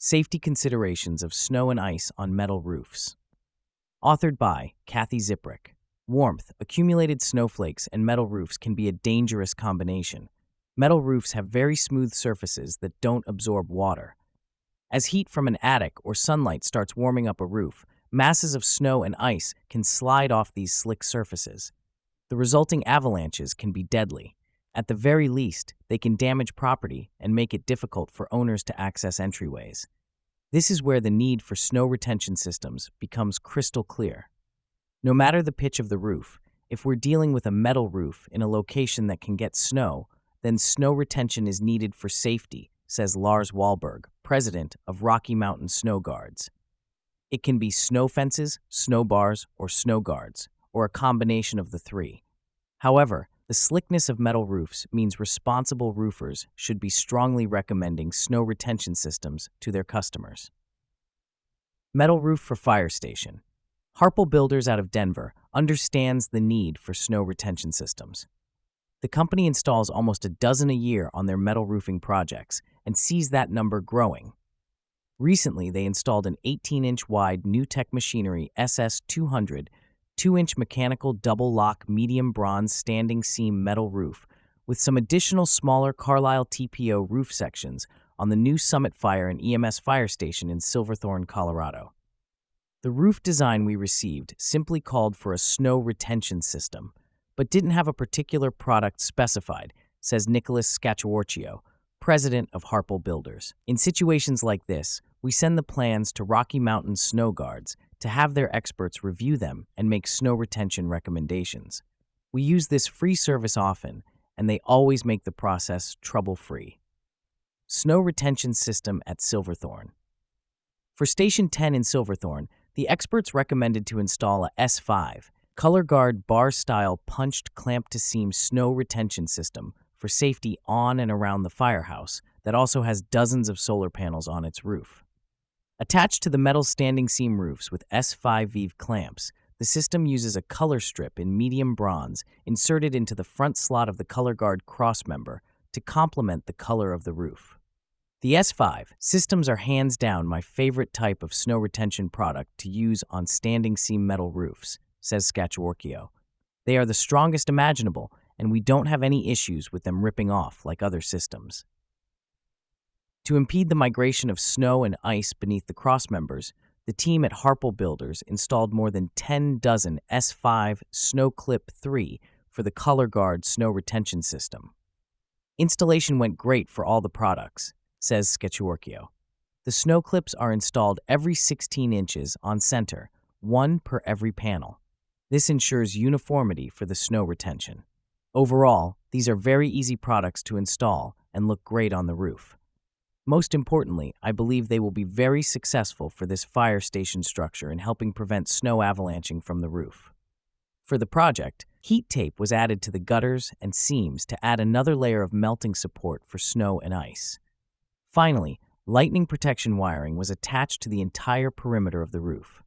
Safety Considerations of Snow and Ice on Metal Roofs. Authored by Kathy Ziprick. Warmth, accumulated snowflakes, and metal roofs can be a dangerous combination. Metal roofs have very smooth surfaces that don't absorb water. As heat from an attic or sunlight starts warming up a roof, masses of snow and ice can slide off these slick surfaces. The resulting avalanches can be deadly. At the very least, they can damage property and make it difficult for owners to access entryways. This is where the need for snow retention systems becomes crystal clear. No matter the pitch of the roof, if we're dealing with a metal roof in a location that can get snow, then snow retention is needed for safety, says Lars Wahlberg, president of Rocky Mountain Snow Guards. It can be snow fences, snow bars, or snow guards, or a combination of the three. However, the slickness of metal roofs means responsible roofers should be strongly recommending snow retention systems to their customers. Metal roof for fire station. Harpel Builders out of Denver understands the need for snow retention systems. The company installs almost a dozen a year on their metal roofing projects and sees that number growing. Recently, they installed an 18-inch wide NewTek Machinery SS200 2-inch mechanical double-lock medium bronze standing seam metal roof with some additional smaller Carlisle TPO roof sections on the new Summit Fire and EMS fire station in Silverthorne, Colorado. The roof design we received simply called for a snow retention system, but didn't have a particular product specified, says Nicholas Scacciuorcio, president of Harpel Builders. In situations like this, we send the plans to Rocky Mountain Snow Guards to have their experts review them and make snow retention recommendations. We use this free service often, and they always make the process trouble-free. Snow retention system at Silverthorne. For Station 10 in Silverthorne, the experts recommended to install a S5 Color Guard bar-style punched clamp-to-seam snow retention system for safety on and around the firehouse that also has dozens of solar panels on its roof. Attached to the metal standing seam roofs with S5 Vive clamps, the system uses a color strip in medium bronze inserted into the front slot of the Color Guard crossmember to complement the color of the roof. The S5 systems are hands down my favorite type of snow retention product to use on standing seam metal roofs, says Scacciuorcio. They are the strongest imaginable, and we don't have any issues with them ripping off like other systems. To impede the migration of snow and ice beneath the crossmembers, the team at Harpel Builders installed more than 10 dozen S5 Snow Clip 3 for the Color Guard snow retention system. Installation went great for all the products, says Scacciuorcio. The snow clips are installed every 16 inches on center, one per every panel. This ensures uniformity for the snow retention. Overall, these are very easy products to install and look great on the roof. Most importantly, I believe they will be very successful for this fire station structure in helping prevent snow avalanching from the roof. For the project, heat tape was added to the gutters and seams to add another layer of melting support for snow and ice. Finally, lightning protection wiring was attached to the entire perimeter of the roof.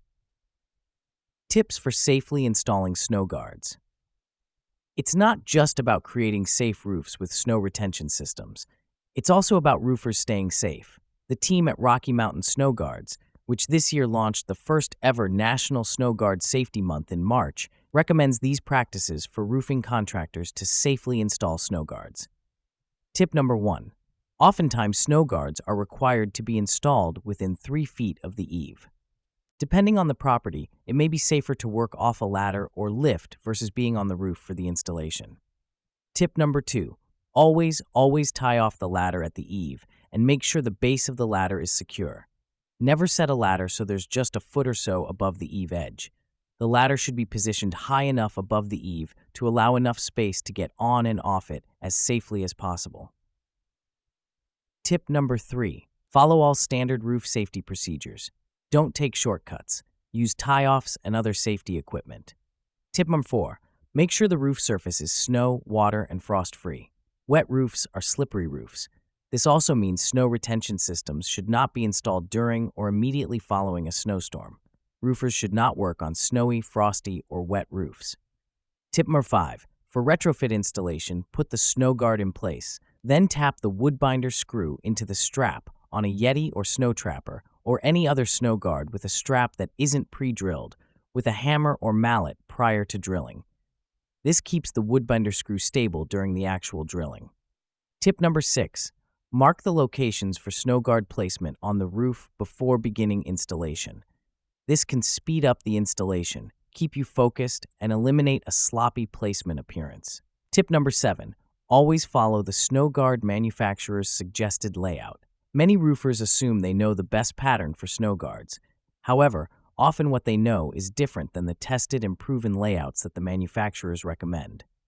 Tips for safely installing snow guards. It's not just about creating safe roofs with snow retention systems. It's also about roofers staying safe. The team at Rocky Mountain Snow Guards, which this year launched the first ever National Snow Guard Safety Month in March, recommends these practices for roofing contractors to safely install snow guards. Tip number 1. Oftentimes, snow guards are required to be installed within 3 feet of the eave. Depending on the property, it may be safer to work off a ladder or lift versus being on the roof for the installation. Tip number 2. Always tie off the ladder at the eave and make sure the base of the ladder is secure. Never set a ladder so there's just a foot or so above the eave edge. The ladder should be positioned high enough above the eave to allow enough space to get on and off it as safely as possible. Tip number 3. Follow all standard roof safety procedures. Don't take shortcuts. Use tie-offs and other safety equipment. Tip number 4. Make sure the roof surface is snow, water, and frost-free. Wet roofs are slippery roofs. This also means snow retention systems should not be installed during or immediately following a snowstorm. Roofers should not work on snowy, frosty, or wet roofs. Tip number 5. For retrofit installation, put the snow guard in place. Then tap the wood binder screw into the strap on a Yeti or snow trapper or any other snow guard with a strap that isn't pre-drilled with a hammer or mallet prior to drilling. This keeps the woodbinder screw stable during the actual drilling. Tip number 6. Mark the locations for snow guard placement on the roof before beginning installation. This can speed up the installation, keep you focused, and eliminate a sloppy placement appearance. Tip number 7. Always follow the snow guard manufacturer's suggested layout. Many roofers assume they know the best pattern for snow guards. However, often what they know is different than the tested and proven layouts that the manufacturers recommend.